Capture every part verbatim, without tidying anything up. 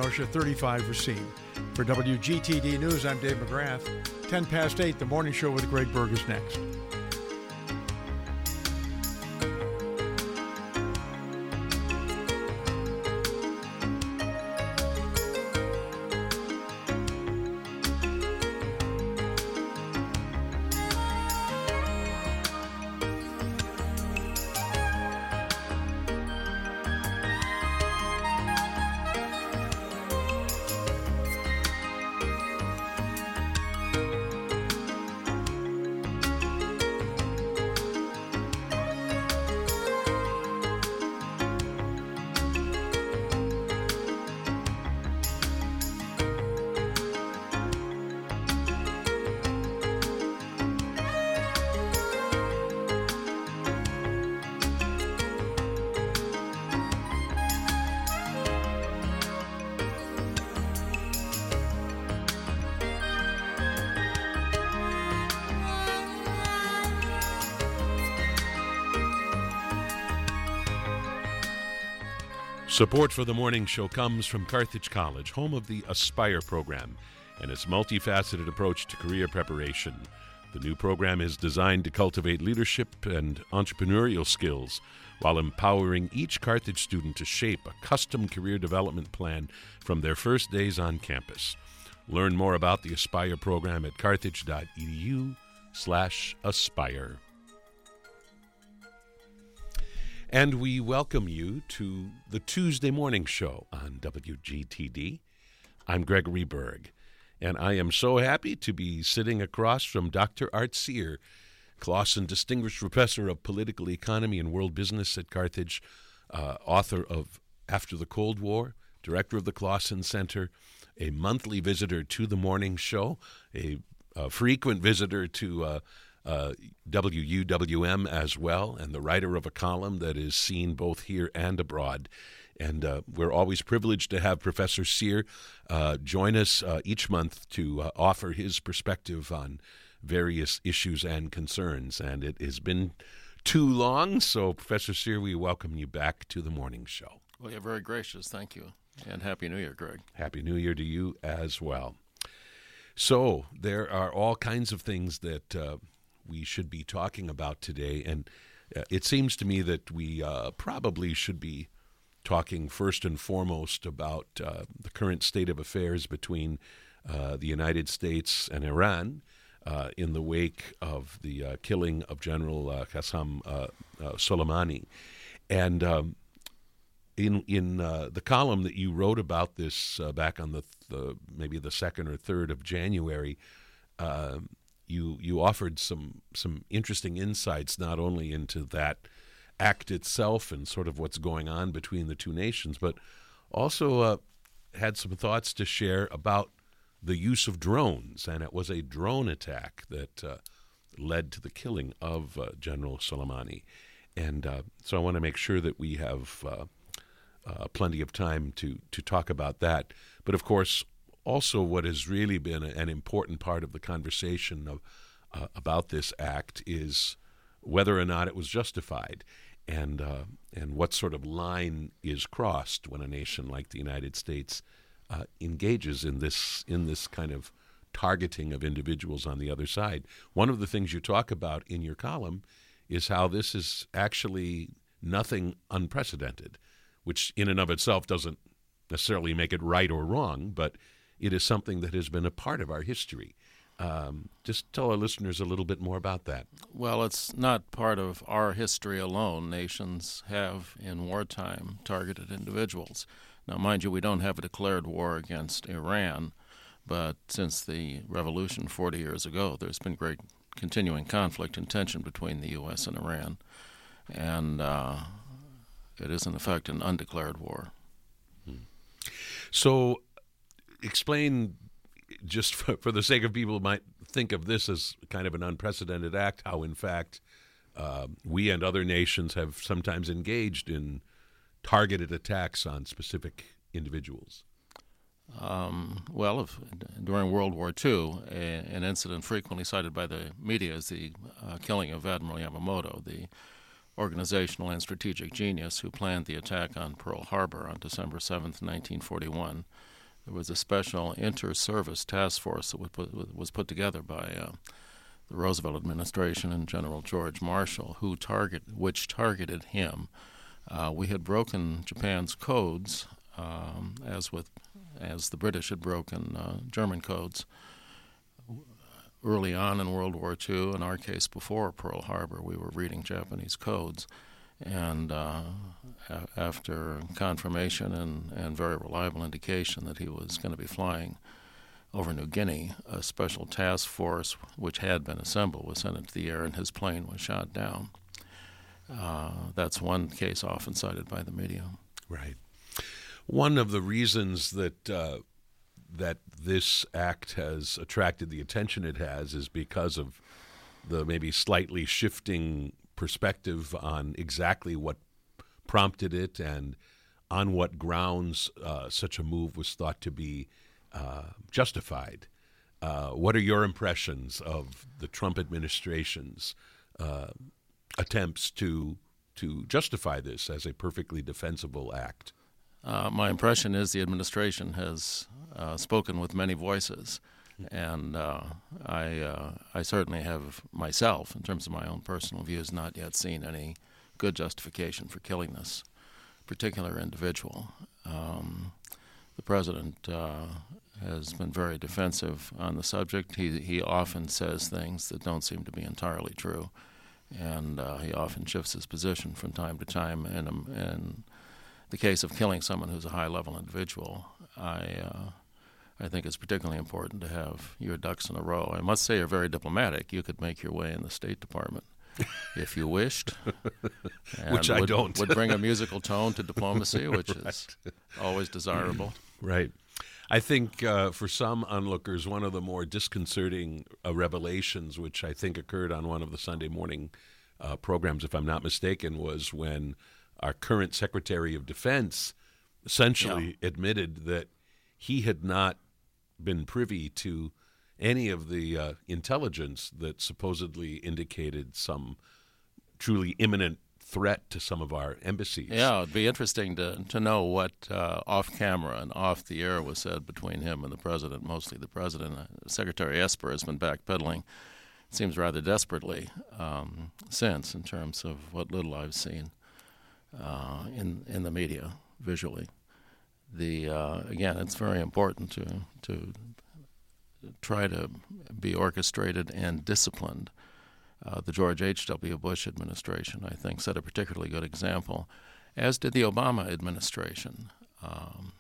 Kenosha, thirty-five Racine. For W G T D News, I'm Dave McGrath. ten past eight, the morning show with Greg Berg is next. Support for the morning show comes from Carthage College, home of the Aspire program, and its multifaceted approach to career preparation. The new program is designed to cultivate leadership and entrepreneurial skills while empowering each Carthage student to shape a custom career development plan from their first days on campus. Learn more about the Aspire program at carthage.edu slash aspire. And we welcome you to the Tuesday morning show on W G T D. I'm Gregory Berg, and I am so happy to be sitting across from Doctor Art Sear, Clausen Distinguished Professor of Political Economy and World Business at Carthage, uh, author of After the Cold War, director of the Clausen Center, a monthly visitor to the morning show, a, a frequent visitor to uh, Uh, W U W M as well, and the writer of a column that is seen both here and abroad. And uh, we're always privileged to have Professor Sear uh, join us uh, each month to uh, offer his perspective on various issues and concerns. And it has been too long, so Professor Sear, we welcome you back to the morning show. Well, you're very gracious. Thank you. And Happy New Year, Greg. Happy New Year to you as well. So there are all kinds of things that uh, we should be talking about today, and uh, it seems to me that we uh, probably should be talking first and foremost about uh, the current state of affairs between uh, the United States and Iran uh, in the wake of the uh, killing of General uh, Qasem uh, uh, Soleimani. And um, in in uh, the column that you wrote about this uh, back on the, the maybe the second or third of January, uh, You you offered some some interesting insights not only into that act itself and sort of what's going on between the two nations, but also uh, had some thoughts to share about the use of drones. And it was a drone attack that uh, led to the killing of uh, General Soleimani. And uh, so I want to make sure that we have uh, uh, plenty of time to, to talk about that. But of course, also, what has really been an important part of the conversation of, uh, about this act is whether or not it was justified, and uh, and what sort of line is crossed when a nation like the United States uh, engages in this in this kind of targeting of individuals on the other side. One of the things you talk about in your column is how this is actually nothing unprecedented, which in and of itself doesn't necessarily make it right or wrong, but it is something that has been a part of our history. Um, just tell our listeners a little bit more about that. Well, it's not part of our history alone. Nations have, in wartime, targeted individuals. Now, mind you, we don't have a declared war against Iran, but since the revolution forty years ago, there's been great continuing conflict and tension between the U S and Iran, and uh, it is, in effect, an undeclared war. Hmm. So, explain, just for, for the sake of people who might think of this as kind of an unprecedented act, how in fact uh, we and other nations have sometimes engaged in targeted attacks on specific individuals. Um, well, if, during World War Two, a, an incident frequently cited by the media is the uh, killing of Admiral Yamamoto, the organizational and strategic genius who planned the attack on Pearl Harbor on December seventh, nineteen forty-one. there was a special inter-service task force that was put, was put together by uh, the Roosevelt administration and General George Marshall, who target which targeted him. Uh, we had broken Japan's codes, um, as with as the British had broken uh, German codes early on in World War Two. In our case, before Pearl Harbor, we were reading Japanese codes. And uh, a- after confirmation and, and very reliable indication that he was going to be flying over New Guinea, a special task force which had been assembled was sent into the air, and his plane was shot down. Uh, that's one case often cited by the media. Right. One of the reasons that uh, that this act has attracted the attention it has is because of the maybe slightly shifting perspective on exactly what prompted it and on what grounds uh, such a move was thought to be uh, justified. Uh, what are your impressions of the Trump administration's uh, attempts to to justify this as a perfectly defensible act? Uh, my impression is the administration has uh, spoken with many voices, and uh, I uh, I certainly have myself, in terms of my own personal views, not yet seen any good justification for killing this particular individual. Um, the president uh, has been very defensive on the subject. He he often says things that don't seem to be entirely true, and uh, he often shifts his position from time to time. And um, in the case of killing someone who's a high-level individual, I uh, I think it's particularly important to have your ducks in a row. I must say you're very diplomatic. You could make your way in the State Department if you wished. Which I would, don't. would bring a musical tone to diplomacy, which Right. is always desirable. Right. I think uh, for some onlookers, one of the more disconcerting uh, revelations, which I think occurred on one of the Sunday morning uh, programs, if I'm not mistaken, was when our current Secretary of Defense essentially Yeah. admitted that he had not been privy to any of the uh, intelligence that supposedly indicated some truly imminent threat to some of our embassies. Yeah, it'd be interesting to to know what uh, off camera and off the air was said between him and the president. Mostly the president. Uh, Secretary Esper has been backpedaling, it seems rather desperately, um, since, in terms of what little I've seen uh, in in the media visually. The uh, again, it's very important to to try to be orchestrated and disciplined. Uh, the George H W. Bush administration, I think, set a particularly good example, as did the Obama administration. Um,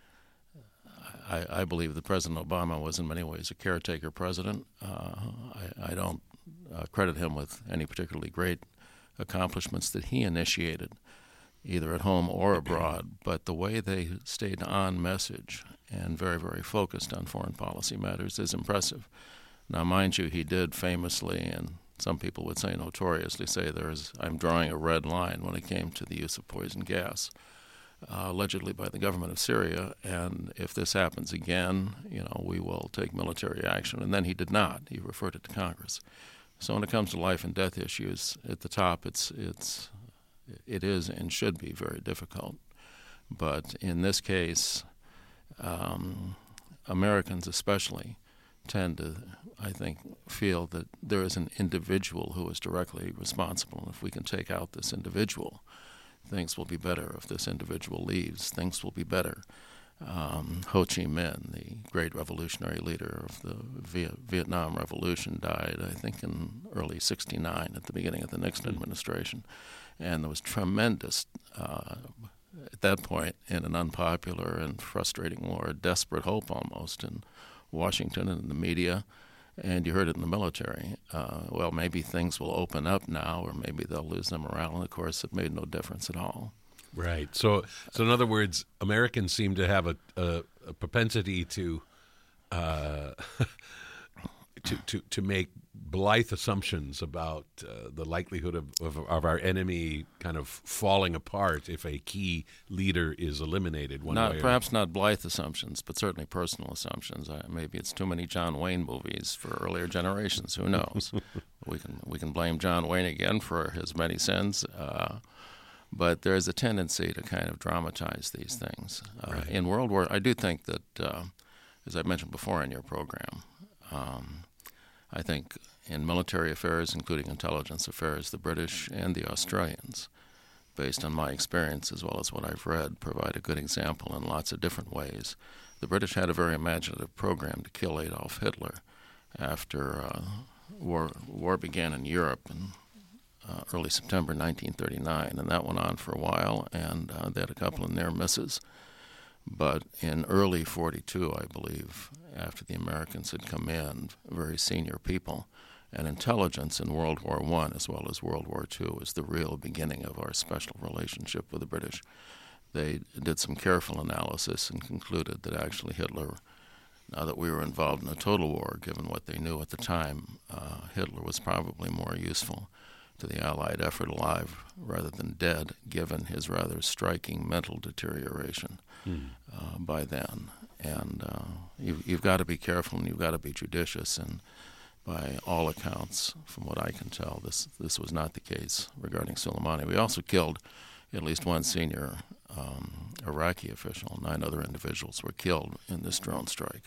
I, I believe that President Obama was in many ways a caretaker president. Uh, I, I don't uh, credit him with any particularly great accomplishments that he initiated, either at home or abroad, but the way they stayed on message and very, very focused on foreign policy matters is impressive. Now, mind you, he did famously, and some people would say notoriously, say there's I'm drawing a red line when it came to the use of poison gas, uh, allegedly by the government of Syria, and if this happens again, you know, we will take military action. And then he did not. He referred it to Congress. So when it comes to life and death issues, at the top, it's it's it is and should be very difficult. But in this case, um, Americans especially tend to, I think, feel that there is an individual who is directly responsible. And if we can take out this individual, things will be better. If this individual leaves, things will be better. Um, Ho Chi Minh, the great revolutionary leader of the Viet- Vietnam Revolution, died, I think, in early sixty-nine, at the beginning of the Nixon administration. And there was tremendous, uh, at that point, in an unpopular and frustrating war, desperate hope almost in Washington and in the media, and you heard it in the military. Uh, well, maybe things will open up now, or maybe they'll lose their morale. And of course, it made no difference at all. Right. So, so in other words, Americans seem to have a, a, a propensity to, uh, to to to make blithe assumptions about uh, the likelihood of, of of our enemy kind of falling apart if a key leader is eliminated. One Not way perhaps or... not blithe assumptions, but certainly personal assumptions. Uh, maybe it's too many John Wayne movies for earlier generations. Who knows? we can we can blame John Wayne again for his many sins. Uh, But there's a tendency to kind of dramatize these things. Uh, Right. In World War, I do think that, uh, as I mentioned before in your program, um, I think in military affairs, including intelligence affairs, the British and the Australians, based on my experience as well as what I've read, provide a good example in lots of different ways. The British had a very imaginative program to kill Adolf Hitler after uh, war war began in Europe in uh, early September nineteen thirty-nine, and that went on for a while, and uh, they had a couple of near misses. But in early forty-two, I believe, after the Americans had come in, very senior people, and intelligence in World War One as well as World War Two was the real beginning of our special relationship with the British. They did some careful analysis and concluded that actually Hitler, now that we were involved in a total war, given what they knew at the time, uh, Hitler was probably more useful to the Allied effort alive rather than dead, given his rather striking mental deterioration mm. uh, by then. And uh, you've, you've got to be careful and you've got to be judicious. And by all accounts, from what I can tell, this this was not the case regarding Soleimani. We also killed at least one senior um, Iraqi official. Nine other individuals were killed in this drone strike.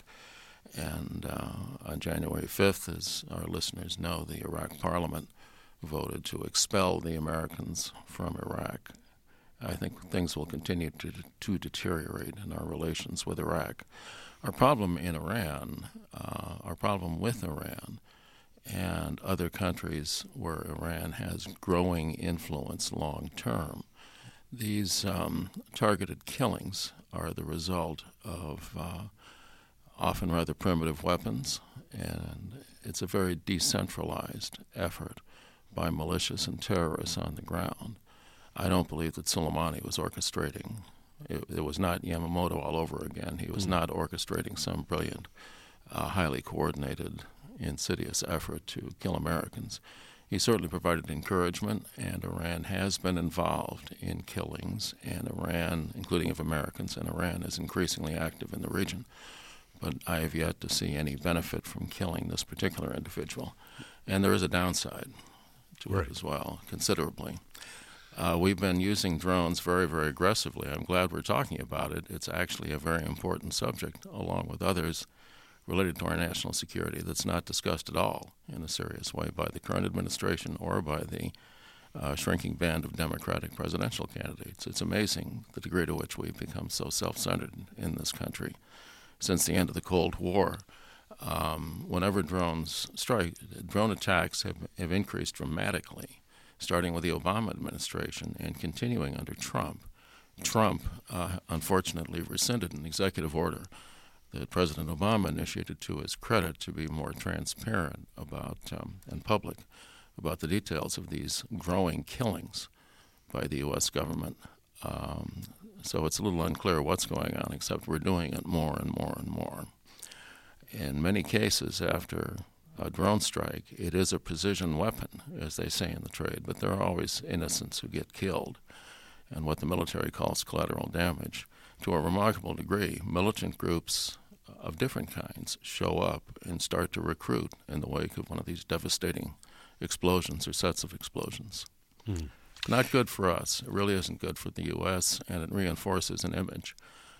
And uh, on January fifth, as our listeners know, the Iraq Parliament voted to expel the Americans from Iraq. I think things will continue to to deteriorate in our relations with Iraq. Our problem in Iran, uh, our problem with Iran, and other countries where Iran has growing influence long term, these um, targeted killings are the result of uh, often rather primitive weapons, and it's a very decentralized effort by militias and terrorists on the ground. I don't believe that Soleimani was orchestrating. It, it was not Yamamoto all over again. He was mm-hmm. not orchestrating some brilliant, uh, highly coordinated, insidious effort to kill Americans. He certainly provided encouragement, and Iran has been involved in killings, and Iran, including of Americans, and Iran is increasingly active in the region. But I have yet to see any benefit from killing this particular individual. And there is a downside to right. it as well, considerably. Uh, we've been using drones very, very aggressively. I'm glad we're talking about it. It's actually a very important subject, along with others related to our national security, that's not discussed at all in a serious way by the current administration or by the uh, shrinking band of Democratic presidential candidates. It's amazing the degree to which we've become so self-centered in this country. Since the end of the Cold War, um, whenever drones strike, drone attacks have, have increased dramatically, starting with the Obama administration and continuing under Trump. Trump, uh, unfortunately, rescinded an executive order that President Obama initiated to his credit to be more transparent about um, and public about the details of these growing killings by the U S government. Um, so it's a little unclear what's going on, except we're doing it more and more and more. In many cases, after a drone strike, it is a precision weapon, as they say in the trade, but there are always innocents who get killed, and what the military calls collateral damage. To a remarkable degree, militant groups of different kinds show up and start to recruit in the wake of one of these devastating explosions or sets of explosions. Hmm. Not good for us. It really isn't good for the U S, and it reinforces an image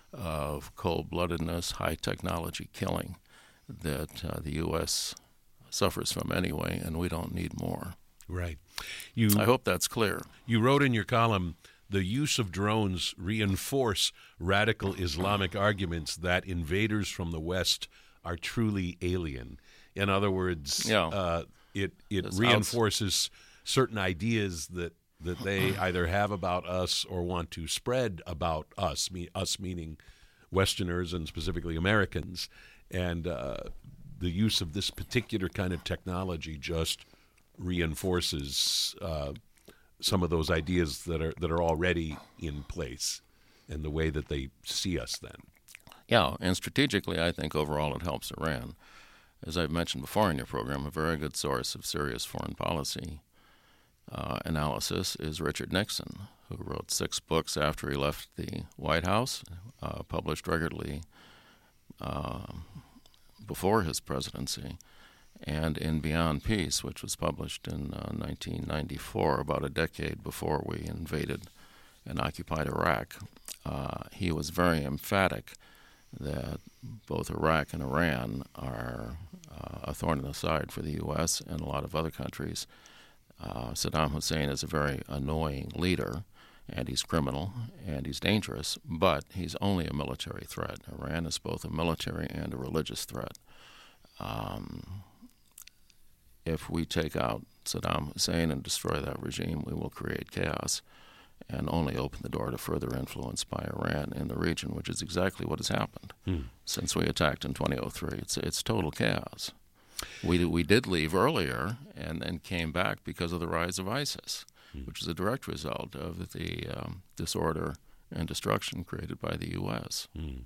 of cold-bloodedness, high-technology killing that uh, the U S suffers from anyway, and we don't need more. Right. You. I hope that's clear. You wrote in your column, the use of drones reinforce radical Islamic arguments that invaders from the West are truly alien. In other words, yeah. uh, it it That's reinforces outs- certain ideas that, that they either have about us or want to spread about us, me, us meaning Westerners and specifically Americans. And uh, the use of this particular kind of technology just reinforces uh, some of those ideas that are that are already in place and the way that they see us then. Yeah, and strategically, I think overall it helps Iran. As I've mentioned before in your program, a very good source of serious foreign policy uh, analysis is Richard Nixon, who wrote six books after he left the White House, uh, published regularly uh, before his presidency, and in Beyond Peace, which was published in uh, nineteen ninety-four, about a decade before we invaded and occupied Iraq, uh, he was very emphatic that both Iraq and Iran are uh, a thorn in the side for the U S and a lot of other countries. Uh, Saddam Hussein is a very annoying leader, and he's criminal, and he's dangerous, but he's only a military threat. Iran is both a military and a religious threat. Um, if we take out Saddam Hussein and destroy that regime, we will create chaos and only open the door to further influence by Iran in the region, which is exactly what has happened hmm. since we attacked in two thousand three. It's it's total chaos. We we did leave earlier and then came back because of the rise of ISIS, hmm. which is a direct result of the um, disorder and destruction created by the U S. Hmm.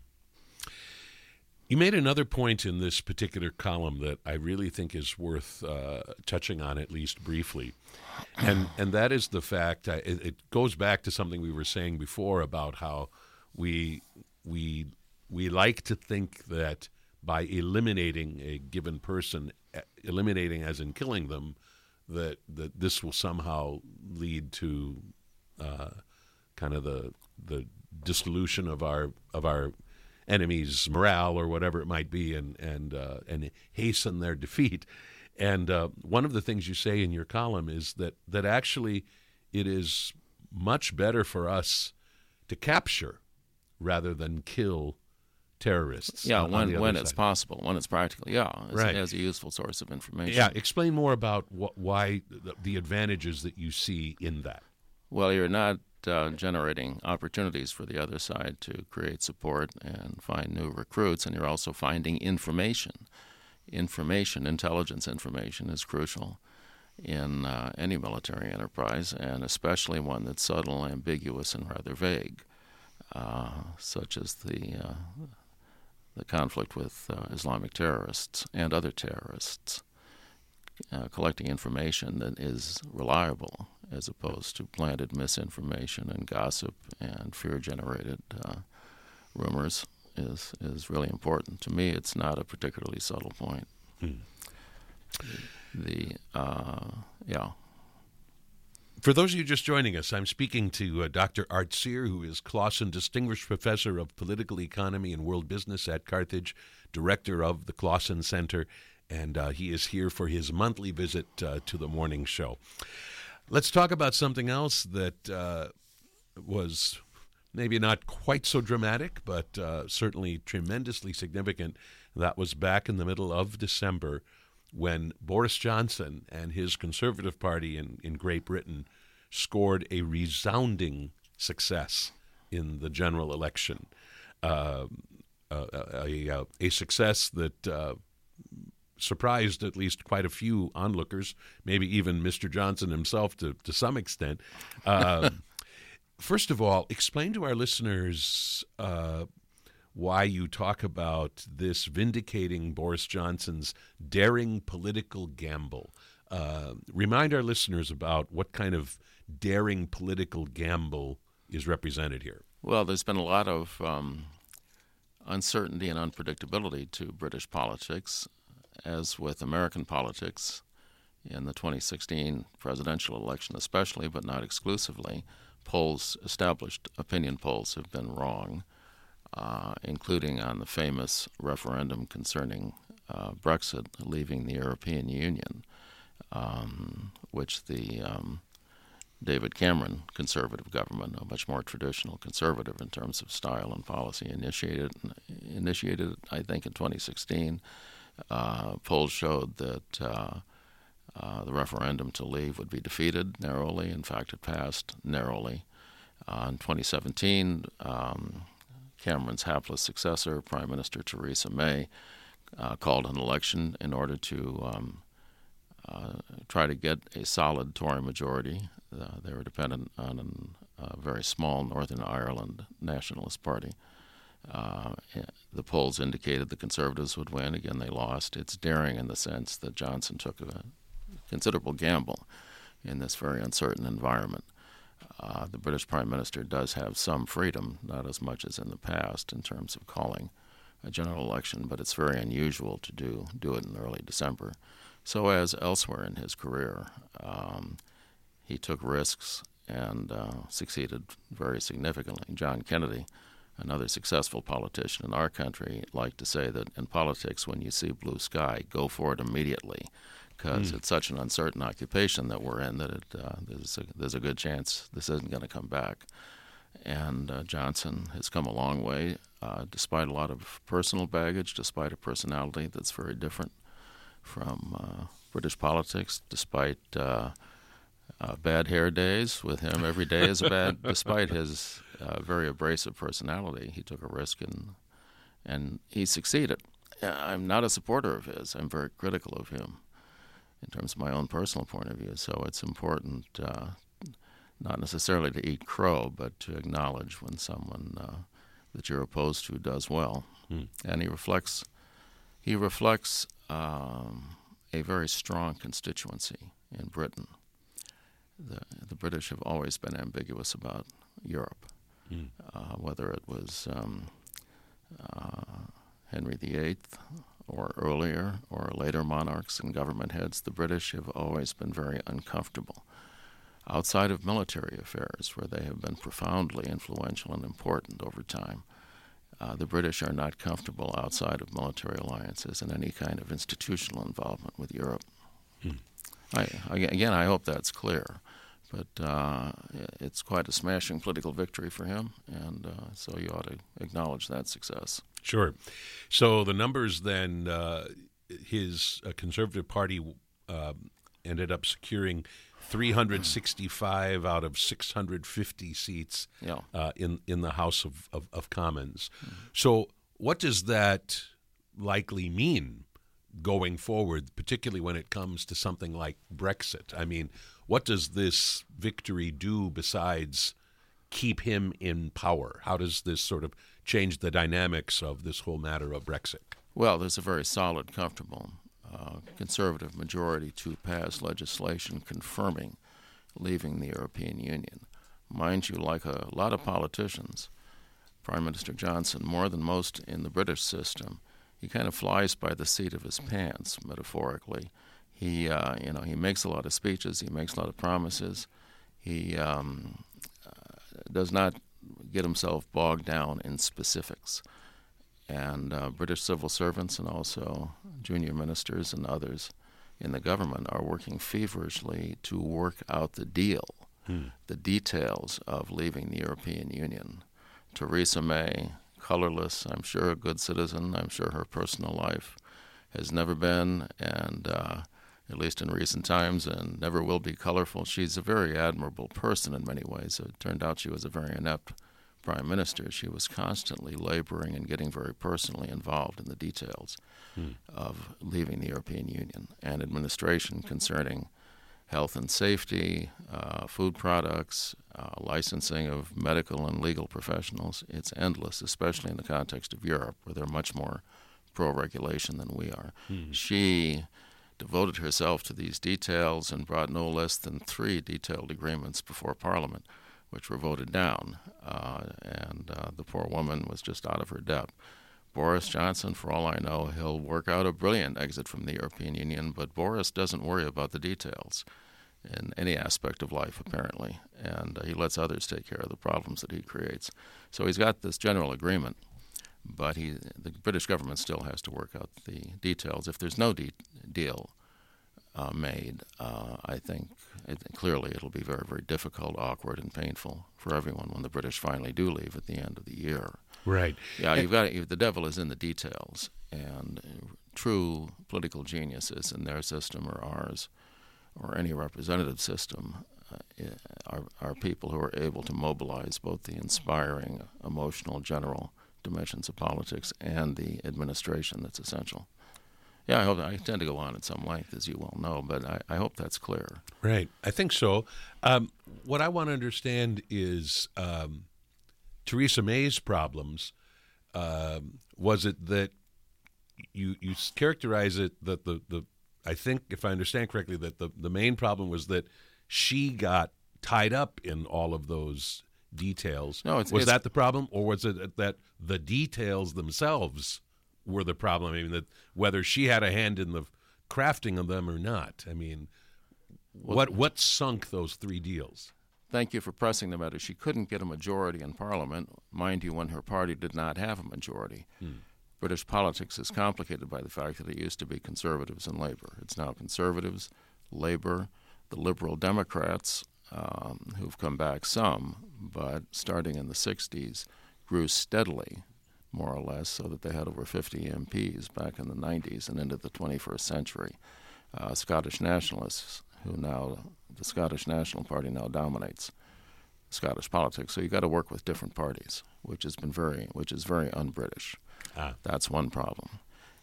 You made another point in this particular column that I really think is worth uh, touching on, at least briefly, and and that is the fact uh, it, it goes back to something we were saying before about how we we we like to think that by eliminating a given person, eliminating as in killing them, that that this will somehow lead to uh, kind of the the dissolution of our of our enemies' morale or whatever it might be, and and uh, and hasten their defeat. And uh, one of the things you say in your column is that that actually it is much better for us to capture rather than kill terrorists. Yeah, on, when on when side. It's possible, when it's practical. Yeah, as, right. as a useful source of information. Yeah, explain more about wh- why the, the advantages that you see in that. Well, you're not uh, generating opportunities for the other side to create support and find new recruits, and you're also finding information. Information, intelligence information is crucial in uh, any military enterprise, and especially one that's subtle, ambiguous, and rather vague, uh, such as the uh, the conflict with uh, Islamic terrorists and other terrorists. Uh, collecting information that is reliable as opposed to planted misinformation and gossip and fear-generated uh, rumors is is really important. To me, it's not a particularly subtle point. Hmm. The uh, yeah. For those of you just joining us, I'm speaking to uh, Doctor Art Cyr, who is Clausen Distinguished Professor of Political Economy and World Business at Carthage, Director of the Clausen Center, and uh, he is here for his monthly visit uh, to the morning show. Let's talk about something else that uh, was maybe not quite so dramatic, but uh, certainly tremendously significant. That was back in the middle of December when Boris Johnson and his Conservative Party in, in Great Britain scored a resounding success in the general election. Uh, a, a, a success that uh, surprised at least quite a few onlookers, maybe even Mister Johnson himself to, to some extent. Uh, first of all, explain to our listeners uh, why you talk about this vindicating Boris Johnson's daring political gamble. Uh, remind our listeners about what kind of daring political gamble is represented here. Well, there's been a lot of um, uncertainty and unpredictability to British politics, as with American politics in the twenty sixteen presidential election especially, but not exclusively. Polls, established opinion polls, have been wrong, uh, including on the famous referendum concerning uh, Brexit, leaving the European Union, um, which the um, David Cameron conservative government, a much more traditional conservative in terms of style and policy, initiated, initiated I think, in twenty sixteen. Uh, polls showed that uh, uh, the referendum to leave would be defeated narrowly. In fact, it passed narrowly. Uh, in twenty seventeen, um, Cameron's hapless successor, Prime Minister Theresa May, uh, called an election in order to um, uh, try to get a solid Tory majority. Uh, they were dependent on an, a very small Northern Ireland nationalist party. Uh, the polls indicated the Conservatives would win. Again, they lost. It's daring in the sense that Johnson took a considerable gamble in this very uncertain environment. Uh, the British Prime Minister does have some freedom, not as much as in the past, in terms of calling a general election, but it's very unusual to do, do it in early December. So as elsewhere in his career, um, he took risks and uh, succeeded very significantly. John Kennedy, another successful politician in our country, liked to say that in politics, when you see blue sky, go for it immediately, because mm. it's such an uncertain occupation that we're in that it, uh, there's, a, there's a good chance this isn't going to come back. And uh, Johnson has come a long way, uh, despite a lot of personal baggage, despite a personality that's very different from uh, British politics, despite uh, uh, bad hair days with him. Every day is a bad, despite his uh, very abrasive personality. He took a risk and and he succeeded. I'm not a supporter of his. I'm very critical of him in terms of my own personal point of view. So it's important uh, not necessarily to eat crow, but to acknowledge when someone uh, that you're opposed to does well. Hmm. And he reflects, he reflects um, a very strong constituency in Britain. The, the British have always been ambiguous about Europe, hmm. uh, whether it was um, uh, Henry the Eighth or earlier or later monarchs and government heads. The British have always been very uncomfortable outside of military affairs, where they have been profoundly influential and important over time. Uh, the British are not comfortable outside of military alliances and any kind of institutional involvement with Europe. Hmm. I, again, I hope that's clear, but uh, it's quite a smashing political victory for him, and uh, so you ought to acknowledge that success. Sure. So the numbers then, uh, his uh, Conservative Party uh, ended up securing three hundred sixty-five out of six hundred fifty seats yeah. uh, in in the House of, of, of Commons. Mm-hmm. So what does that likely mean going forward, particularly when it comes to something like Brexit? I mean, what does this victory do besides keep him in power? How does this sort of change the dynamics of this whole matter of Brexit? Well, there's a very solid, comfortable Uh, conservative majority to pass legislation confirming leaving the European Union. Mind you, like a lot of politicians, Prime Minister Johnson, more than most in the British system, he kind of flies by the seat of his pants, metaphorically. He, uh, you know, he makes a lot of speeches, he makes a lot of promises. He um, uh, does not get himself bogged down in specifics. And uh, British civil servants and also junior ministers and others in the government are working feverishly to work out the deal, hmm. the details of leaving the European Union. Theresa May, colorless, I'm sure a good citizen, I'm sure her personal life has never been, and uh, at least in recent times, and never will be colorful. She's a very admirable person in many ways. It turned out she was a very inept prime minister. She was constantly laboring and getting very personally involved in the details hmm. of leaving the European Union and administration concerning health and safety, uh, food products, uh, licensing of medical and legal professionals. It's endless, especially in the context of Europe, where they're much more pro-regulation than we are. Hmm. She devoted herself to these details and brought no less than three detailed agreements before Parliament, which were voted down, uh, and uh, the poor woman was just out of her depth. Boris Johnson, for all I know, he'll work out a brilliant exit from the European Union, but Boris doesn't worry about the details in any aspect of life, apparently, and uh, he lets others take care of the problems that he creates. So he's got this general agreement, but he, the British government still has to work out the details. If there's no de- deal uh, made, uh, I think it, clearly it'll be very, very difficult, awkward, and painful for everyone when the British finally do leave at the end of the year. Right. Yeah, you've got to, the devil is in the details, and true political geniuses in their system or ours, or any representative system, uh, are, are people who are able to mobilize both the inspiring, emotional, general dimensions of politics and the administration that's essential. Yeah, I hope I tend to go on at some length, as you well know, but I, I hope that's clear. Right. I think so. Um, what I want to understand is um, Theresa May's problems. Um, was it that you you characterize it that the, the I think, if I understand correctly, that the, the main problem was that she got tied up in all of those details. No, it's, was it's, that the problem, or was it that the details themselves were the problem? I mean, that whether she had a hand in the crafting of them or not. I mean, well, what what sunk those three deals? thank you for pressing the matter. She couldn't get a majority in Parliament, mind you, when her party did not have a majority. Hmm. British politics is complicated by the fact that it used to be Conservatives and Labour. It's now Conservatives, Labour, the Liberal Democrats, um, who've come back some, but starting in the sixties, grew steadily, more or less, so that they had over fifty M Ps back in the nineties and into the twenty-first century. Uh, Scottish nationalists, who now, the Scottish National Party now dominates Scottish politics. So you've got to work with different parties, which has been very, which is very un-British. Ah. That's one problem.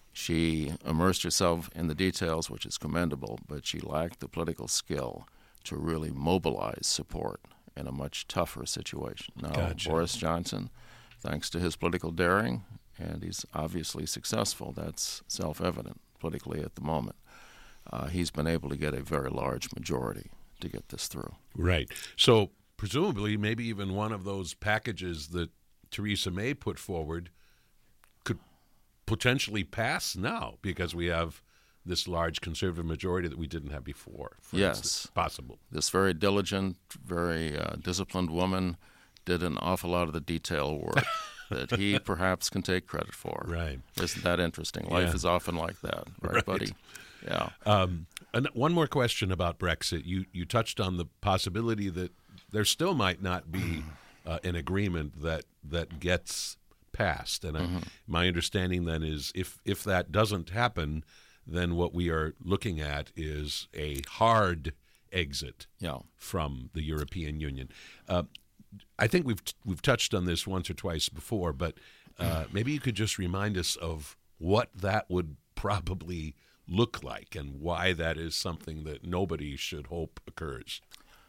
She immersed herself in the details, which is commendable, but she lacked the political skill to really mobilize support in a much tougher situation. Now, gotcha. Boris Johnson, thanks to his political daring, and he's obviously successful, that's self-evident politically at the moment, uh, he's been able to get a very large majority to get this through. Right. So presumably maybe even one of those packages that Theresa May put forward could potentially pass now because we have this large Conservative majority that we didn't have before. Yes. Instance. Possible. This very diligent, very uh, disciplined woman did an awful lot of the detail work that he perhaps can take credit for. Right. Isn't that interesting? Life yeah. is often like that, right, right. buddy? Yeah. Um, and one more question about Brexit. You you touched on the possibility that there still might not be uh, an agreement that that gets passed. And mm-hmm. I, my understanding then is if if that doesn't happen, then what we are looking at is a hard exit yeah. from the European Union. Uh, I think we've we've touched on this once or twice before, but uh, maybe you could just remind us of what that would probably look like and why that is something that nobody should hope occurs.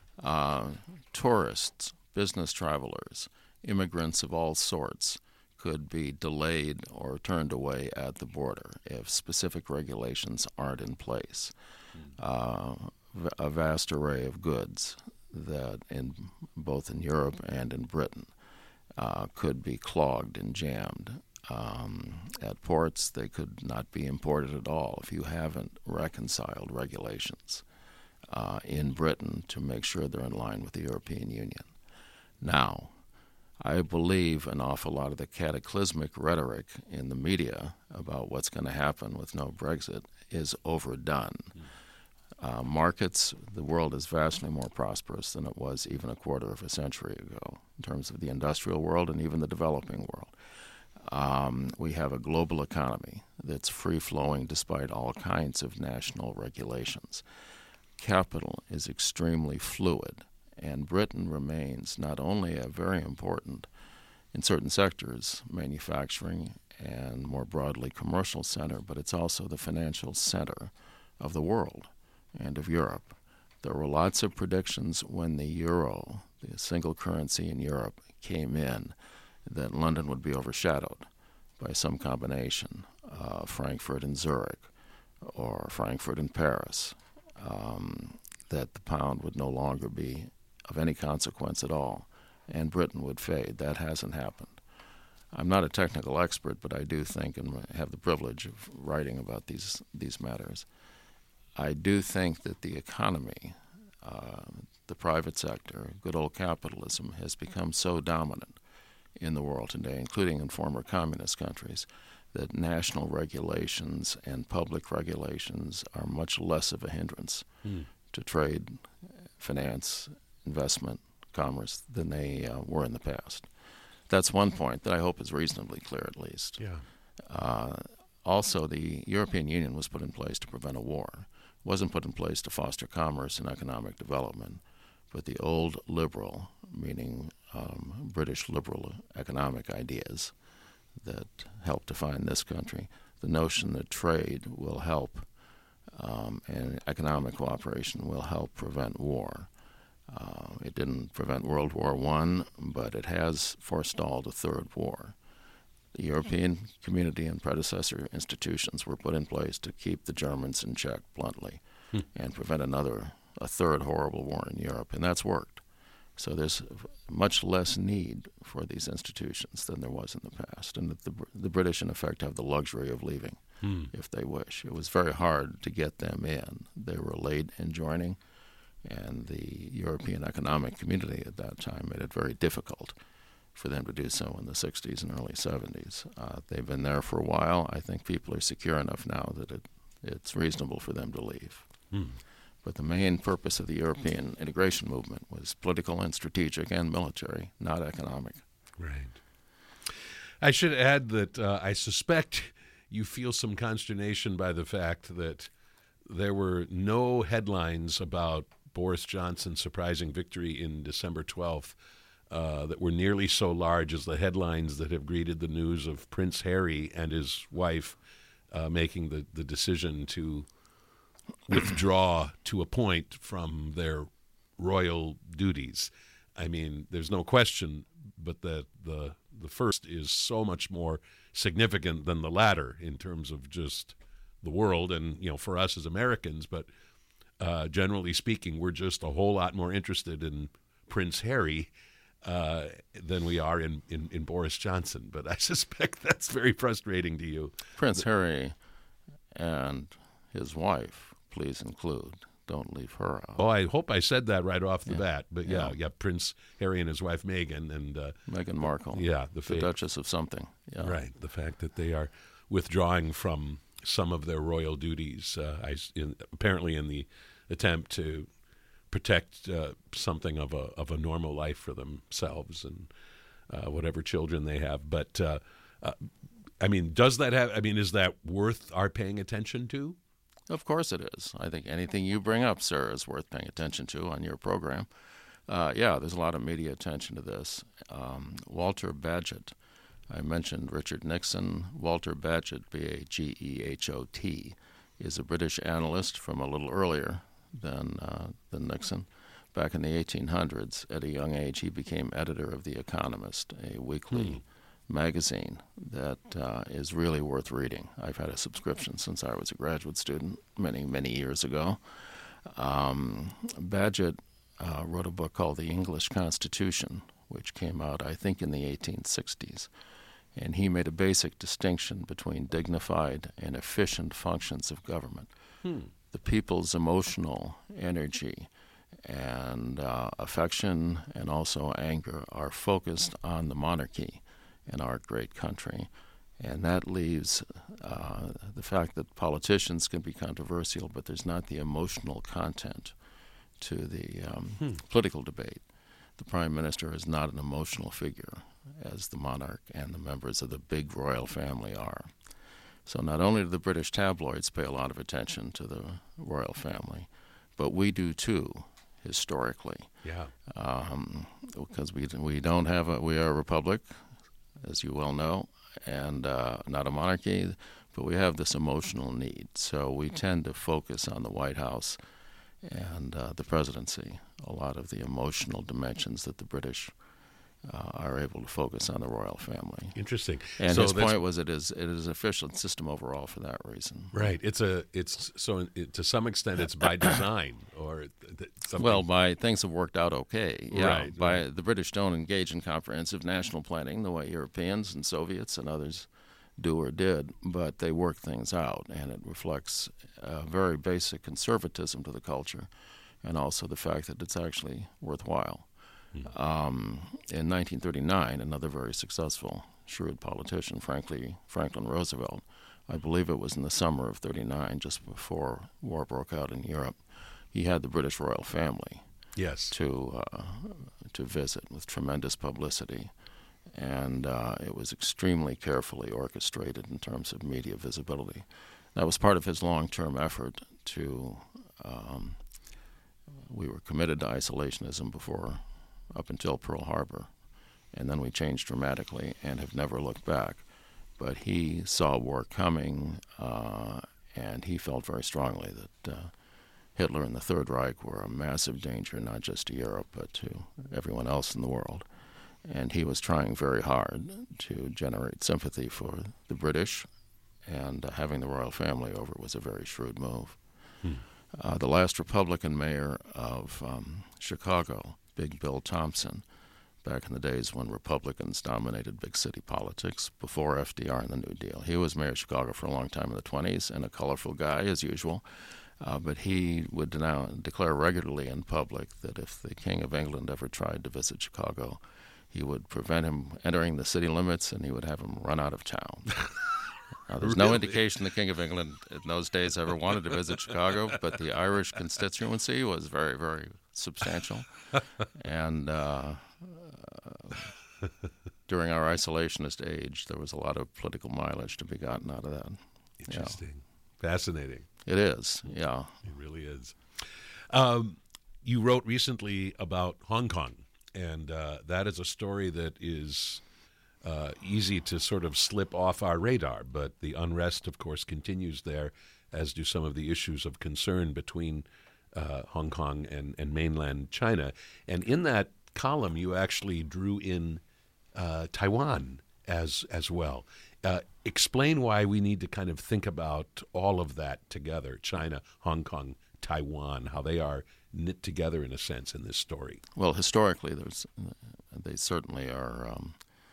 Uh, tourists, business travelers, immigrants of all sorts could be delayed or turned away at the border if specific regulations aren't in place. Uh, a vast array of goods that in both in Europe and in Britain uh, could be clogged and jammed. Um, at ports, they could not be imported at all if you haven't reconciled regulations uh, in Britain to make sure they're in line with the European Union. Now, I believe an awful lot of the cataclysmic rhetoric in the media about what's going to happen with no Brexit is overdone. Mm. Uh, markets, the world is vastly more prosperous than it was even a quarter of a century ago in terms of the industrial world and even the developing world. Um, we have a global economy that's free-flowing despite all kinds of national regulations. Capital is extremely fluid, and Britain remains not only a very important, in certain sectors, manufacturing and more broadly commercial center, but it's also the financial center of the world and of Europe. There were lots of predictions when the euro, the single currency in Europe, came in, that London would be overshadowed by some combination, uh, Frankfurt and Zurich, or Frankfurt and Paris, um, that the pound would no longer be of any consequence at all, and Britain would fade. That hasn't happened. I'm not a technical expert, but I do think and have the privilege of writing about these these matters. I do think that the economy, uh, the private sector, good old capitalism, has become so dominant in the world today, including in former communist countries, that national regulations and public regulations are much less of a hindrance mm. to trade, finance, investment, commerce than they uh, were in the past. That's one point that I hope is reasonably clear, at least. Yeah. Uh, also, the European Union was put in place to prevent a war. It wasn't put in place to foster commerce and economic development, but the old liberal, meaning um, British liberal economic ideas that help define this country, the notion that trade will help um, and economic cooperation will help prevent war. Uh, it didn't prevent World War One, but it has forestalled a third war. The European community and predecessor institutions were put in place to keep the Germans in check, bluntly, hmm. and prevent another, a third horrible war in Europe, and that's worked. So there's much less need for these institutions than there was in the past, and the, the British, in effect, have the luxury of leaving hmm. if they wish. It was very hard to get them in. They were late in joining, And the European Economic Community at that time made it very difficult for them to do so in the sixties and early seventies. Uh, they've been there for a while. I think people are secure enough now that it, it's reasonable for them to leave. Hmm. But the main purpose of the European integration movement was political and strategic and military, not economic. Right. I should add that uh, I suspect you feel some consternation by the fact that there were no headlines about Boris Johnson's surprising victory in December twelfth uh, that were nearly so large as the headlines that have greeted the news of Prince Harry and his wife uh, making the, the decision to withdraw to a point from their royal duties. I mean, there's no question, but the the the first is so much more significant than the latter in terms of just the world and, you know, for us as Americans. But uh, generally speaking, we're just a whole lot more interested in Prince Harry uh, than we are in, in, in Boris Johnson. But I suspect that's very frustrating to you. Prince Harry and his wife, please include. Don't leave her out. Oh, I hope I said that right off the Yeah. bat. But yeah, Yeah. yeah, Prince Harry and his wife Meghan, and uh, Meghan Markle. yeah, the, The fa- Duchess of something. Yeah. right, the fact that they are withdrawing from some of their royal duties, uh, I, in, apparently in the attempt to protect uh, something of a of a normal life for themselves and uh, whatever children they have. But uh, uh, I mean, does that have? I mean, is that worth our paying attention to? Of course it is. I think anything you bring up, sir, is worth paying attention to on your program. Uh, yeah, there's a lot of media attention to this. Um, Walter Bagehot, I mentioned Richard Nixon. Walter Bagehot, B A G E H O T, is a British analyst from a little earlier than, uh, than Nixon. Back in the eighteen hundreds, at a young age, he became editor of The Economist, a weekly Hmm. magazine that uh, is really worth reading. I've had a subscription since I was a graduate student many, many years ago. Um, Bagehot uh, wrote a book called The English Constitution, which came out, I think, in the eighteen sixties. And he made a basic distinction between dignified and efficient functions of government. Hmm. The people's emotional energy and uh, affection and also anger are focused on the monarchy in our great country. And that leaves uh, the fact that politicians can be controversial, but there's not the emotional content to the um, Hmm. political debate. The prime minister is not an emotional figure, as the monarch and the members of the big royal family are. So not only do the British tabloids pay a lot of attention to the royal family, but we do too, historically, Yeah. um, because we we don't have a we are a republic, as you well know, and uh, not a monarchy, but we have this emotional need. So we tend to focus on the White House and uh, the presidency, a lot of the emotional dimensions that the British uh, are able to focus on the royal family. Interesting. And So his that's- point was it is it is an efficient system overall for that reason. Right. It's a. It's so. It, to some extent, it's by design, or th- th- something. Well, by things have worked out okay. Yeah, Right, by right. the British don't engage in comprehensive national planning the way Europeans and Soviets and others do or did, but they work things out, and it reflects a very basic conservatism to the culture, and also the fact that it's actually worthwhile. Hmm. Um, in nineteen thirty-nine, another very successful, shrewd politician, frankly, Franklin Roosevelt, I believe it was in the summer of thirty-nine, just before war broke out in Europe, he had the British royal family yes. to uh, to visit with tremendous publicity, and uh, it was extremely carefully orchestrated in terms of media visibility. That was part of his long-term effort to. Um, we were committed to isolationism before, up until Pearl Harbor, and then we changed dramatically and have never looked back. But he saw war coming, uh, and he felt very strongly that. Uh, Hitler and the Third Reich were a massive danger, not just to Europe, but to everyone else in the world. And he was trying very hard to generate sympathy for the British, and uh, having the royal family over was a very shrewd move. Hmm. Uh, the last Republican mayor of um, Chicago, Big Bill Thompson, back in the days when Republicans dominated big city politics, before F D R and the New Deal. He was mayor of Chicago for a long time in the twenties, and a colorful guy, as usual. Uh, but he would now declare regularly in public that if the King of England ever tried to visit Chicago, he would prevent him entering the city limits and he would have him run out of town. Now, there's Really? no indication the King of England in those days ever wanted to visit Chicago, but the Irish constituency was very, very substantial. And uh, uh, during our isolationist age, there was a lot of political mileage to be gotten out of that. Interesting. Yeah. Fascinating. It is, yeah. It really is. Um, you wrote recently about Hong Kong, and uh, that is a story that is uh, easy to sort of slip off our radar, but the unrest, of course, continues there, as do some of the issues of concern between uh, Hong Kong and, and mainland China. And in that column, you actually drew in uh, Taiwan as as well. Uh, explain why we need to kind of think about all of that together, China, Hong Kong, Taiwan, how they are knit together in a sense in this story. Well, historically, there's they certainly are um,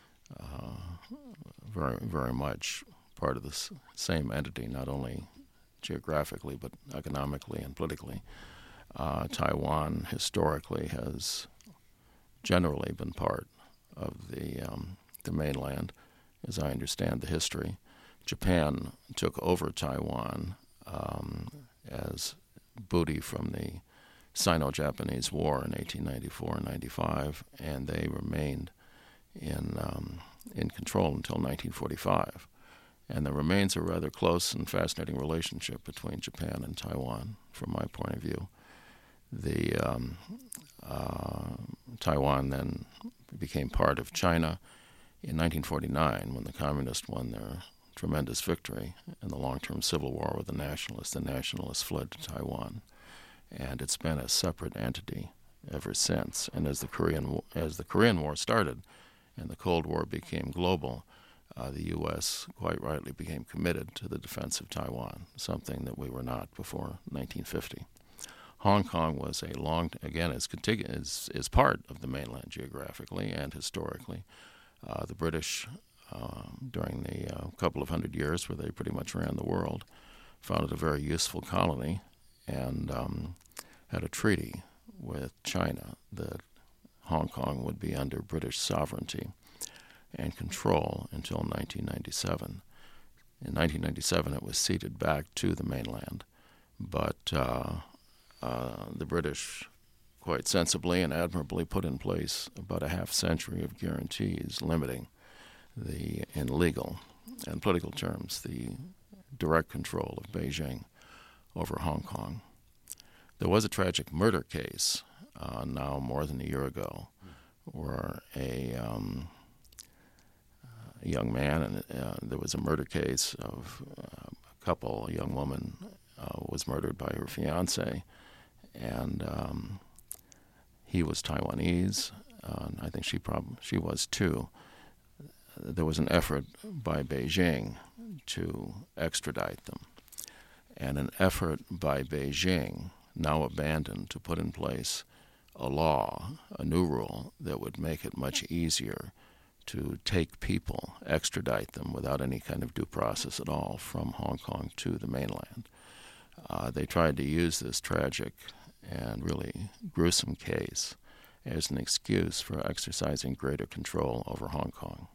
uh, very, very much part of the s- same entity, not only geographically but economically and politically. Uh, Taiwan historically has generally been part of the um, the mainland, as I understand the history. Japan took over Taiwan um, as booty from the Sino-Japanese War in eighteen ninety-four and ninety-five, and they remained in um, in control until nineteen forty-five. And there remains a rather close and fascinating relationship between Japan and Taiwan, from my point of view. The um, uh, Taiwan then became part of China in nineteen forty-nine, when the Communists won their tremendous victory in the long-term civil war with the Nationalists. The Nationalists fled to Taiwan, and it's been a separate entity ever since. And as the Korean as the Korean War started, and the Cold War became global, uh, the U S quite rightly became committed to the defense of Taiwan, something that we were not before nineteen fifty. Hong Kong was a long, again, is, contigu- is, is part of the mainland geographically and historically. Uh, the British, uh, during the uh, couple of hundred years where they pretty much ran the world, found it a very useful colony and um, had a treaty with China that Hong Kong would be under British sovereignty and control until nineteen ninety-seven. In nineteen ninety-seven, it was ceded back to the mainland, but uh, uh, the British quite sensibly and admirably put in place about a half century of guarantees limiting the, in legal and political terms, the direct control of Beijing over Hong Kong. There was a tragic murder case uh, now more than a year ago where a, um, a young man, and uh, there was a murder case of uh, a couple, a young woman uh, was murdered by her fiancé, and um, he was Taiwanese, uh, and I think she prob- she was too. There was an effort by Beijing to extradite them, and an effort by Beijing, now abandoned, to put in place a law, a new rule, that would make it much easier to take people, extradite them without any kind of due process at all from Hong Kong to the mainland. Uh, they tried to use this tragic and really gruesome case as an excuse for exercising greater control over Hong Kong.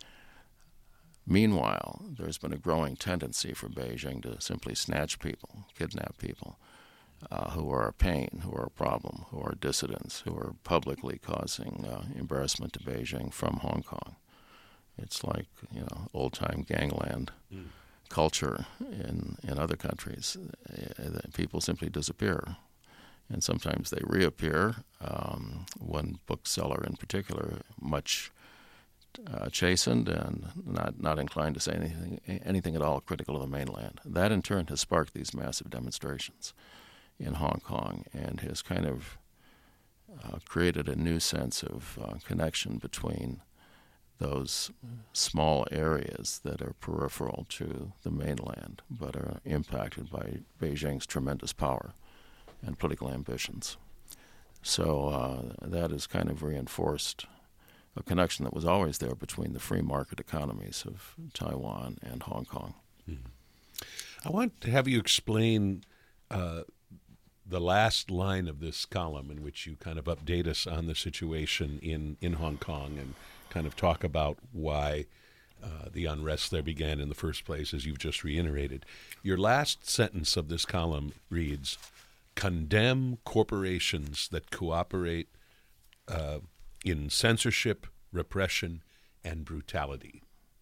Meanwhile, there's been a growing tendency for Beijing to simply snatch people, kidnap people uh, who are a pain, who are a problem, who are dissidents, who are publicly causing uh, embarrassment to Beijing from Hong Kong. It's like, you know, old-time gangland mm. culture in, in other countries. Uh, people simply disappear. And sometimes they reappear. Um, one bookseller in particular, much uh, chastened and not, not inclined to say anything anything at all critical of the mainland. That in turn has sparked these massive demonstrations in Hong Kong and has kind of uh, created a new sense of uh, connection between those small areas that are peripheral to the mainland but are impacted by Beijing's tremendous power and political ambitions. So uh, that has kind of reinforced a connection that was always there between the free market economies of Taiwan and Hong Kong. Mm-hmm. I want to have you explain uh, the last line of this column, in which you kind of update us on the situation in, in Hong Kong and kind of talk about why uh, the unrest there began in the first place, as you've just reiterated. Your last sentence of this column reads, "Condemn corporations that cooperate uh, in censorship, repression, and brutality."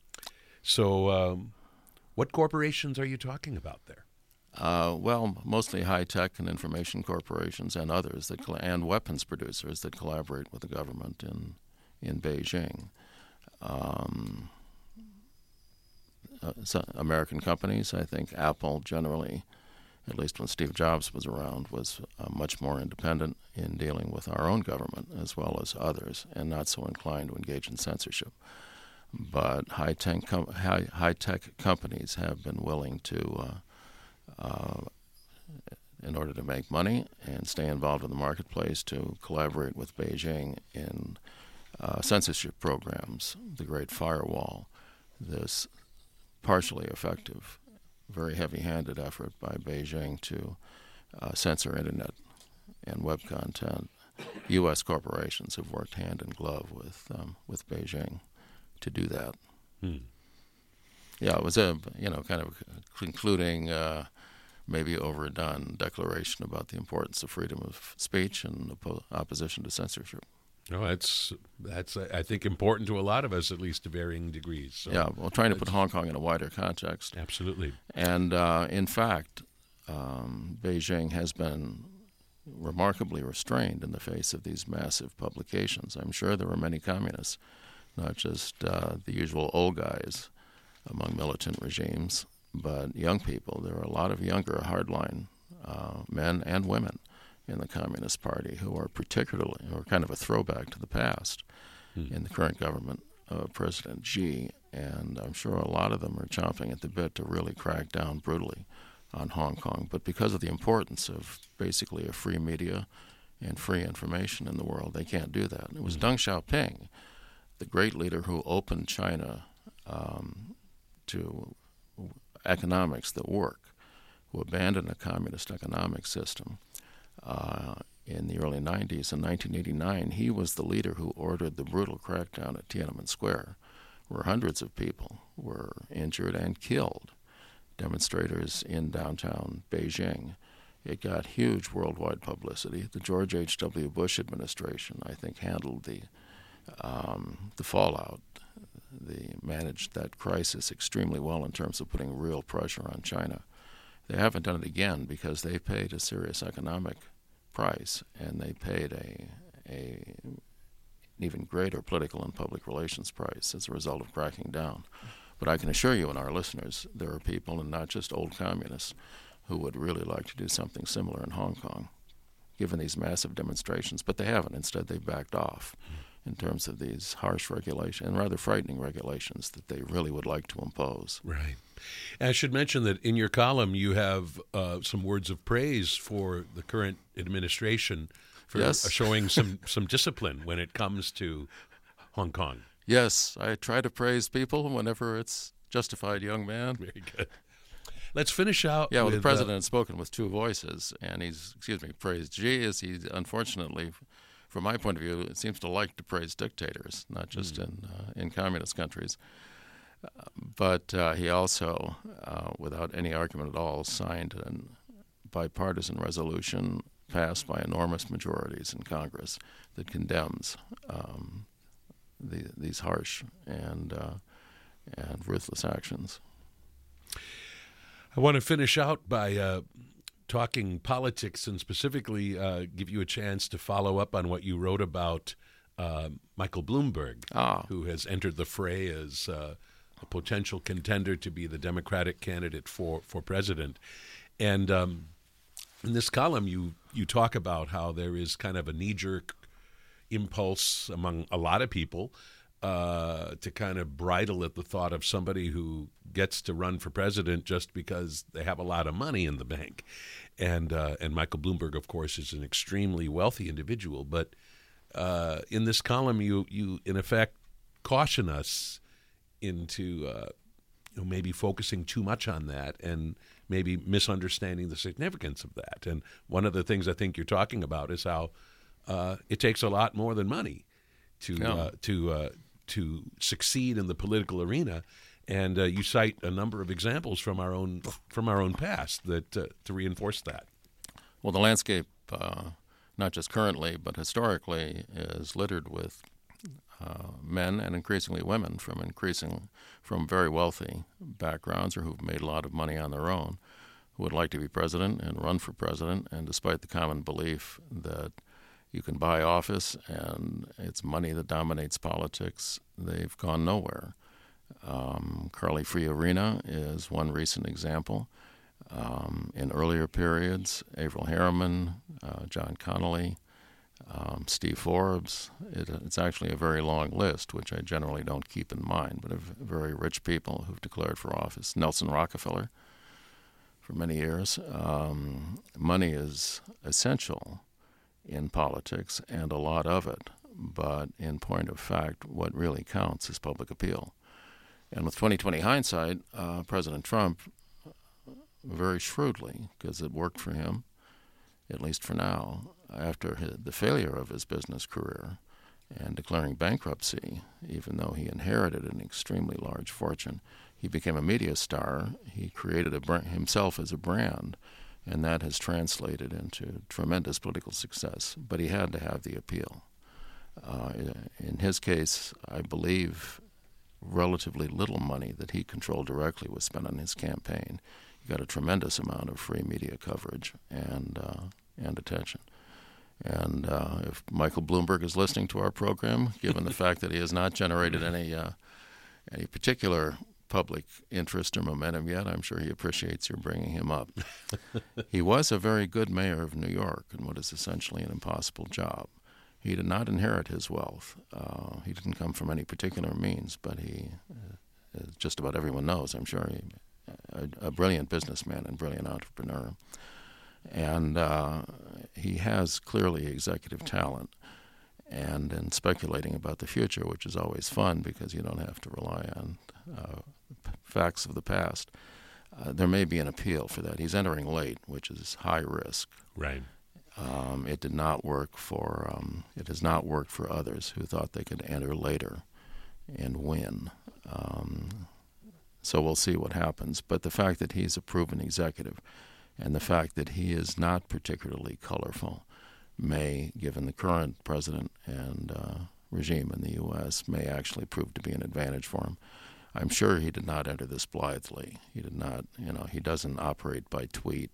So um, what corporations are you talking about there? Uh, well, mostly high-tech and information corporations and others, that col- and weapons producers that collaborate with the government in in Beijing. Um, uh, so American companies, I think Apple generally, at least when Steve Jobs was around, was uh, much more independent in dealing with our own government as well as others, and not so inclined to engage in censorship. But high-tech com- high, high-tech companies have been willing to uh, Uh, in order to make money and stay involved in the marketplace, to collaborate with Beijing in uh, censorship programs, the Great Firewall, this partially effective, very heavy-handed effort by Beijing to uh, censor Internet and web content. U S corporations have worked hand in glove with um, with Beijing to do that. Hmm. Yeah, it was a you know kind of concluding, uh, maybe overdone declaration about the importance of freedom of speech and oppo- opposition to censorship. No, that's that's I think important to a lot of us, at least to varying degrees. So yeah, well, trying to put Hong Kong in a wider context. Absolutely. And uh, in fact, um, Beijing has been remarkably restrained in the face of these massive publications. I'm sure there were many communists, not just uh, the usual old guys among militant regimes, but young people. There are a lot of younger hardline uh, men and women in the Communist Party who are particularly, who are kind of a throwback to the past hmm. in the current government of President Xi, and I'm sure a lot of them are chomping at the bit to really crack down brutally on Hong Kong. But because of the importance of basically a free media and free information in the world, they can't do that. And it was hmm. Deng Xiaoping, the great leader who opened China um, to economics that work, who abandoned a communist economic system uh, in the early nineties. In nineteen eighty-nine, he was the leader who ordered the brutal crackdown at Tiananmen Square, where hundreds of people were injured and killed, demonstrators in downtown Beijing. It got huge worldwide publicity. The George H W. Bush administration, I think, handled the um, the fallout. They managed that crisis extremely well in terms of putting real pressure on China. They haven't done it again because they paid a serious economic price, and they paid a, a an even greater political and public relations price as a result of cracking down. But I can assure you and our listeners, there are people, and not just old communists, who would really like to do something similar in Hong Kong, given these massive demonstrations. But they haven't. Instead, they've backed off in terms of these harsh regulations and rather frightening regulations that they really would like to impose. Right. And I should mention that in your column you have uh, some words of praise for the current administration for yes. showing some, some discipline when it comes to Hong Kong. Yes, I try to praise people whenever it's justified, young man. Very good. Let's finish out. Yeah, well, with, the president uh, has spoken with two voices, and he's, excuse me, praised Xi as he, unfortunately, from my point of view, it seems to like to praise dictators, not just mm. in uh, in communist countries. Uh, but uh, he also, uh, without any argument at all, signed a bipartisan resolution passed by enormous majorities in Congress that condemns um, the, these harsh and uh, and ruthless actions. I want to finish out by uh, talking politics and specifically uh, give you a chance to follow up on what you wrote about uh, Michael Bloomberg, ah. who has entered the fray as uh, a potential contender to be the Democratic candidate for, for president. And um, in this column, you, you talk about how there is kind of a knee-jerk impulse among a lot of people Uh, to kind of bridle at the thought of somebody who gets to run for president just because they have a lot of money in the bank. And uh, and Michael Bloomberg, of course, is an extremely wealthy individual. But uh, in this column, you, you, in effect, caution us into uh, you know, maybe focusing too much on that and maybe misunderstanding the significance of that. And one of the things I think you're talking about is how uh, it takes a lot more than money to Yeah. uh, to uh, to succeed in the political arena. And uh, you cite a number of examples from our own from our own past that uh, to reinforce that. Well, the landscape, uh, not just currently but historically, is littered with uh, men and increasingly women from increasing from very wealthy backgrounds or who've made a lot of money on their own, who would like to be president and run for president. And despite the common belief that you can buy office and it's money that dominates politics, they've gone nowhere. Um, Carly Fiorina is one recent example. Um, in earlier periods, Avril Harriman, uh, John Connolly, um, Steve Forbes. It, it's actually a very long list, which I generally don't keep in mind, but of very rich people who've declared for office. Nelson Rockefeller, for many years. Um, money is essential in politics, and a lot of it. But in point of fact, what really counts is public appeal. And with twenty twenty hindsight, uh, President Trump, very shrewdly, because it worked for him, at least for now, after his, the failure of his business career and declaring bankruptcy, even though he inherited an extremely large fortune, he became a media star. He created a brand, himself as a brand, and that has translated into tremendous political success. But he had to have the appeal. Uh, in his case, I believe relatively little money that he controlled directly was spent on his campaign. He got a tremendous amount of free media coverage and uh, and attention. And uh, if Michael Bloomberg is listening to our program, given the fact that he has not generated any uh, any particular public interest or momentum yet, I'm sure he appreciates your bringing him up. He was a very good mayor of New York in what is essentially an impossible job. He did not inherit his wealth. Uh, he didn't come from any particular means, but he, uh, just about everyone knows, I'm sure, he, a, a brilliant businessman and brilliant entrepreneur. And uh, he has clearly executive talent. And in speculating about the future, which is always fun because you don't have to rely on uh, facts of the past, uh, there may be an appeal for that. He's entering late, which is high risk. Right. Um, it did not work for um, it has not worked for others who thought they could enter later and win. Um, so we'll see what happens. But the fact that he's a proven executive and the fact that he is not particularly colorful may, given the current president and uh, regime in the U S, may actually prove to be an advantage for him. I'm sure he did not enter this blithely. He did not, you know, he doesn't operate by tweet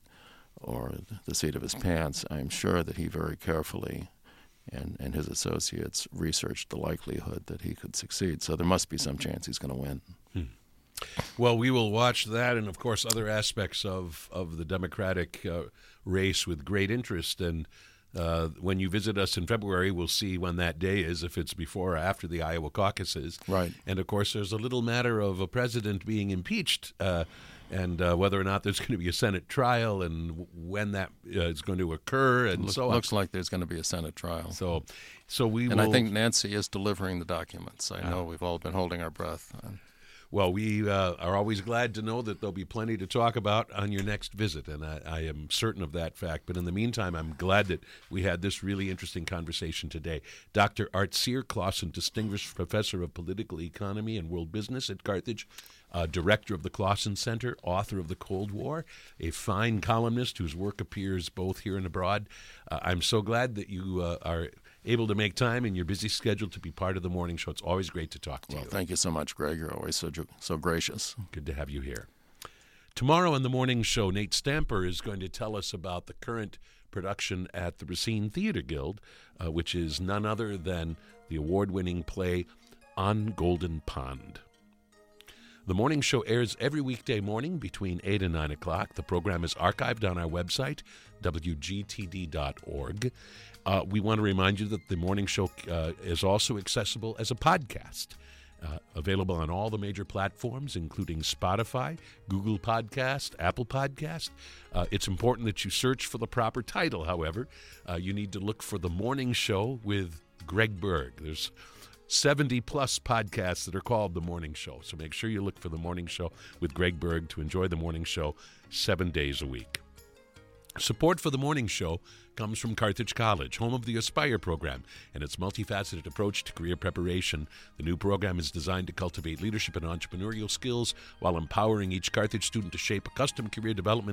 or the seat of his pants. I'm sure that he very carefully and, and his associates researched the likelihood that he could succeed. So there must be some chance he's going to win. Hmm. Well, we will watch that and, of course, other aspects of, of the Democratic uh, race with great interest. And uh, when you visit us in February, we'll see when that day is, if it's before or after the Iowa caucuses. Right. And, of course, there's a little matter of a president being impeached uh, and uh, whether or not there's going to be a Senate trial and when that uh, is going to occur and Look, so on. Looks like there's going to be a Senate trial. So, so we and will... I think Nancy is delivering the documents. I know Ah. we've all been holding our breath. Well, we uh, are always glad to know that there'll be plenty to talk about on your next visit, and I, I am certain of that fact. But in the meantime, I'm glad that we had this really interesting conversation today. Doctor Art Cyr Clausen, Distinguished Professor of Political Economy and World Business at Carthage, uh, Director of the Clausen Center, author of The Cold War, a fine columnist whose work appears both here and abroad. Uh, I'm so glad that you uh, are able to make time in your busy schedule to be part of the morning show. It's always great to talk to Well, you. thank you so much, Greg. You're always so so gracious. Good to have you here. Tomorrow on the morning show, Nate Stamper is going to tell us about the current production at the Racine Theater Guild, uh, which is none other than the award-winning play On Golden Pond. The morning show airs every weekday morning between eight and nine o'clock. The program is archived on our website, W G T D dot org. Uh, we want to remind you that the morning show uh, is also accessible as a podcast, uh, available on all the major platforms, including Spotify, Google Podcast, Apple Podcast. Uh, it's important that you search for the proper title, however. Uh, you need to look for The Morning Show with Greg Berg. There's seventy-plus podcasts that are called The Morning Show. So make sure you look for The Morning Show with Greg Berg to enjoy The Morning Show seven days a week. Support for The Morning Show comes from Carthage College, home of the Aspire program, and its multifaceted approach to career preparation. The new program is designed to cultivate leadership and entrepreneurial skills while empowering each Carthage student to shape a custom career development